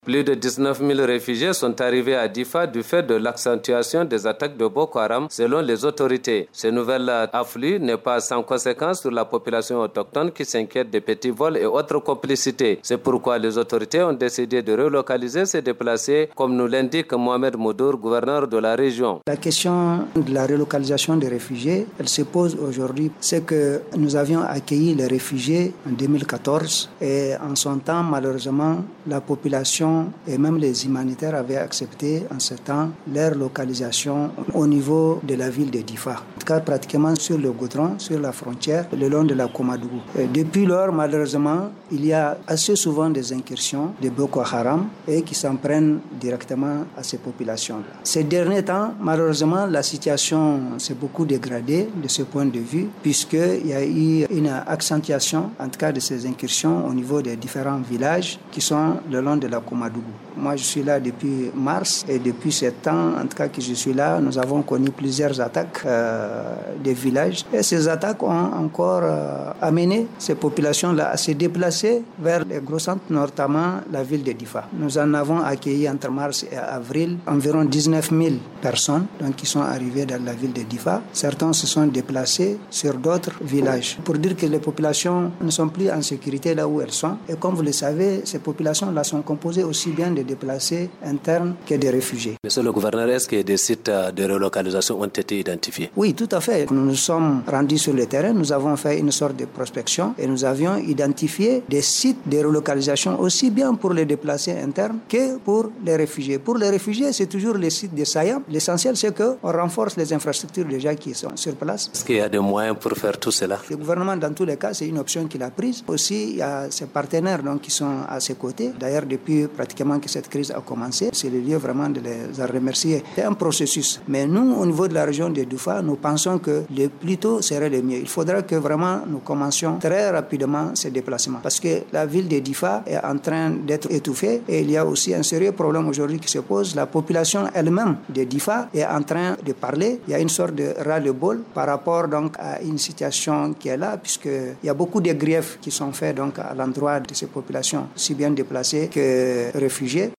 Plus de 19 000 réfugiés sont arrivés à Difa du fait de l'accentuation des attaques de Boko Haram selon les autorités. Ce nouvel afflux n'est pas sans conséquence sur la population autochtone qui s'inquiète des petits vols et autres complicités. C'est pourquoi les autorités ont décidé de relocaliser ces déplacés, comme nous l'indique Mohamed Moudour, gouverneur de la région. La question de la relocalisation des réfugiés, elle se pose aujourd'hui. C'est que nous avions accueilli les réfugiés en 2014 et en son temps, malheureusement, la population et même les humanitaires avaient accepté en ce temps leur localisation au niveau de la ville de Difa. En tout cas, pratiquement sur le goudron, sur la frontière, le long de la Komadougou. Et depuis lors, malheureusement, il y a assez souvent des incursions de Boko Haram et qui s'en prennent directement à ces populations-là. Ces derniers temps, malheureusement, la situation s'est beaucoup dégradée de ce point de vue, puisqu'il y a eu une accentuation, en tout cas, de ces incursions au niveau des différents villages qui sont le long de la Komadougou. Moi, je suis là depuis mars et depuis ce temps, en tout cas que je suis là, nous avons connu plusieurs attaques des villages. Et ces attaques ont encore amené ces populations-là à se déplacer vers les gros centres, notamment la ville de Difa. Nous en avons accueilli entre mars et avril environ 19 000 personnes donc, qui sont arrivées dans la ville de Difa. Certains se sont déplacés sur d'autres villages. Pour dire que les populations ne sont plus en sécurité là où elles sont. Et comme vous le savez, ces populations-là sont composées aussi bien de déplacés internes que des réfugiés. Monsieur le gouverneur, est-ce que des sites de relocalisation ont été identifiés? Oui, tout à fait. Nous nous sommes rendus sur le terrain, nous avons fait une sorte de prospection et nous avions identifié des sites de relocalisation aussi bien pour les déplacés internes que pour les réfugiés. Pour les réfugiés, c'est toujours les sites de Sayam. L'essentiel, c'est qu'on renforce les infrastructures déjà qui sont sur place. Est-ce qu'il y a des moyens pour faire tout cela? Le gouvernement, dans tous les cas, c'est une option qu'il a prise. Aussi, il y a ses partenaires donc, qui sont à ses côtés. D'ailleurs, depuis pratiquement que cette crise a commencé, c'est le lieu vraiment de les remercier. C'est un processus. Mais nous, au niveau de la région de Difa, nous pensons que le plus tôt serait le mieux. Il faudra que vraiment nous commencions très rapidement ces déplacements. Parce que la ville de Difa est en train d'être étouffée et il y a aussi un sérieux problème aujourd'hui qui se pose. La population elle-même de Difa est en train de parler. Il y a une sorte de ras-le-bol par rapport donc à une situation qui est là, puisqu'il y a beaucoup de griefs qui sont faits donc à l'endroit de ces populations, si bien déplacées que réfugiés.